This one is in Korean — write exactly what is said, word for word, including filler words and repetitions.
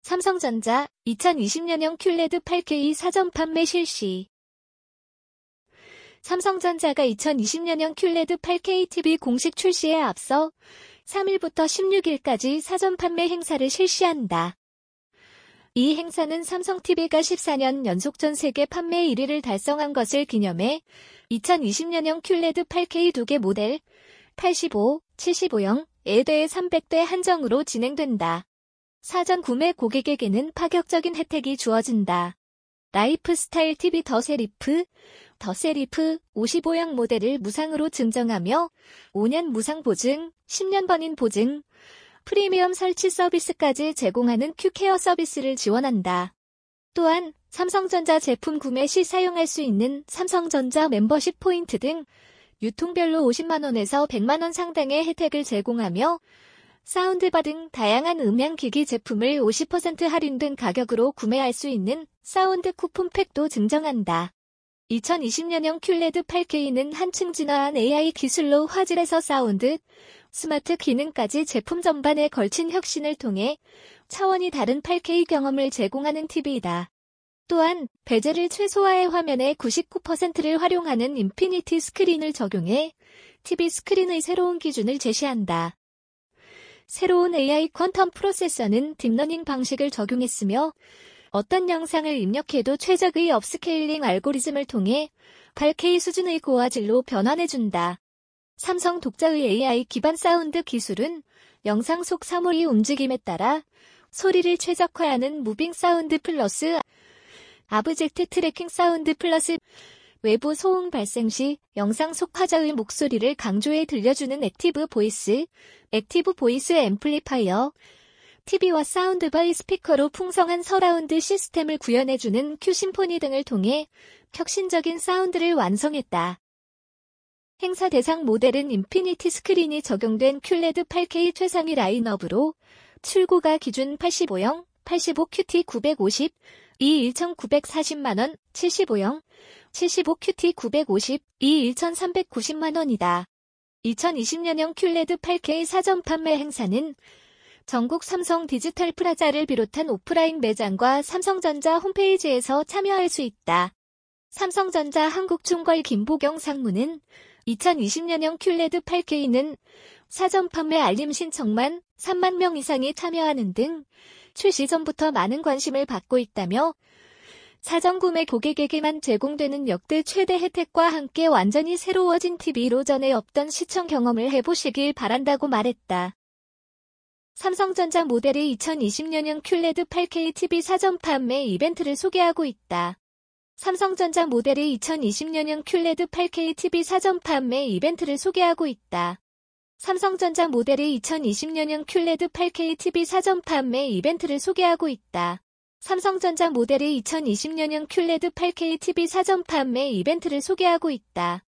삼성전자 이천이십년형 큐레드 팔 케이 사전 판매 실시. 삼성전자가 이천이십년형 큐레드 팔 케이 티비 공식 출시에 앞서 삼일부터 십육일까지 사전 판매 행사를 실시한다. 이 행사는 삼성티비가 십사년 연속 전 세계 판매 일 위를 달성한 것을 기념해 이천이십년형 큐레드 팔 케이 두 개 모델 팔십오, 칠십오형에 대해 삼백 대 한정으로 진행된다. 사전 구매 고객에게는 파격적인 혜택이 주어진다. 라이프스타일 티비 더 세리프, 더 세리프 오십오형 모델을 무상으로 증정하며 오년 무상 보증, 십년 번인 보증, 프리미엄 설치 서비스까지 제공하는 큐케어 서비스를 지원한다. 또한 삼성전자 제품 구매 시 사용할 수 있는 삼성전자 멤버십 포인트 등 유통별로 오십만원에서 백만원 상당의 혜택을 제공하며 사운드바 등 다양한 음향기기 제품을 오십 퍼센트 할인된 가격으로 구매할 수 있는 사운드 쿠폰팩도 증정한다. 이천이십년형 큐레드 팔 케이는 한층 진화한 에이아이 기술로 화질에서 사운드, 스마트 기능까지 제품 전반에 걸친 혁신을 통해 차원이 다른 팔 케이 경험을 제공하는 티비이다. 또한 베젤을 최소화해 화면의 구십구 퍼센트를 활용하는 인피니티 스크린을 적용해 티비 스크린의 새로운 기준을 제시한다. 새로운 에이아이 퀀텀 프로세서는 딥러닝 방식을 적용했으며 어떤 영상을 입력해도 최적의 업스케일링 알고리즘을 통해 팔 케이 수준의 고화질로 변환해준다. 삼성 독자의 에이아이 기반 사운드 기술은 영상 속 사물의 움직임에 따라 소리를 최적화하는 무빙 사운드 플러스 아브젝트 트래킹 사운드 플러스 외부 소음 발생 시 영상 속 화자의 목소리를 강조해 들려주는 액티브 보이스, 액티브 보이스 앰플리파이어, 티비와 사운드바의 스피커로 풍성한 서라운드 시스템을 구현해주는 큐심포니 등을 통해 혁신적인 사운드를 완성했다. 행사 대상 모델은 인피니티 스크린이 적용된 큐레드 팔 케이 최상위 라인업으로 출고가 기준 팔십오형, 팔십오 큐티 구백오십, 이 천구백사십만원, 칠십오형, 칠십오 큐티 구백오십, 이 천삼백구십만원이다. 이천이십년형 큐레드 팔 케이 사전 판매 행사는 전국 삼성 디지털 프라자를 비롯한 오프라인 매장과 삼성전자 홈페이지에서 참여할 수 있다. 삼성전자 한국총괄 김보경 상무는 이천이십년형 큐레드 팔 케이는 사전 판매 알림 신청만 삼만 명 이상이 참여하는 등 출시 전부터 많은 관심을 받고 있다며 사전 구매 고객에게만 제공되는 역대 최대 혜택과 함께 완전히 새로워진 티비로 전에 없던 시청 경험을 해보시길 바란다고 말했다. 삼성전자 모델이 이천이십년형 큐레드 팔 케이 티비 사전 판매 이벤트를 소개하고 있다. 삼성전자 모델이 이천이십년형 큐레드 팔 케이 티비 사전 판매 이벤트를 소개하고 있다. 삼성전자 모델이 이천이십년형 큐레드 팔 케이 티비 사전 판매 이벤트를 소개하고 있다. 삼성전자 모델이 이천이십년형 큐레드 팔 케이 티비 사전 판매 이벤트를 소개하고 있다.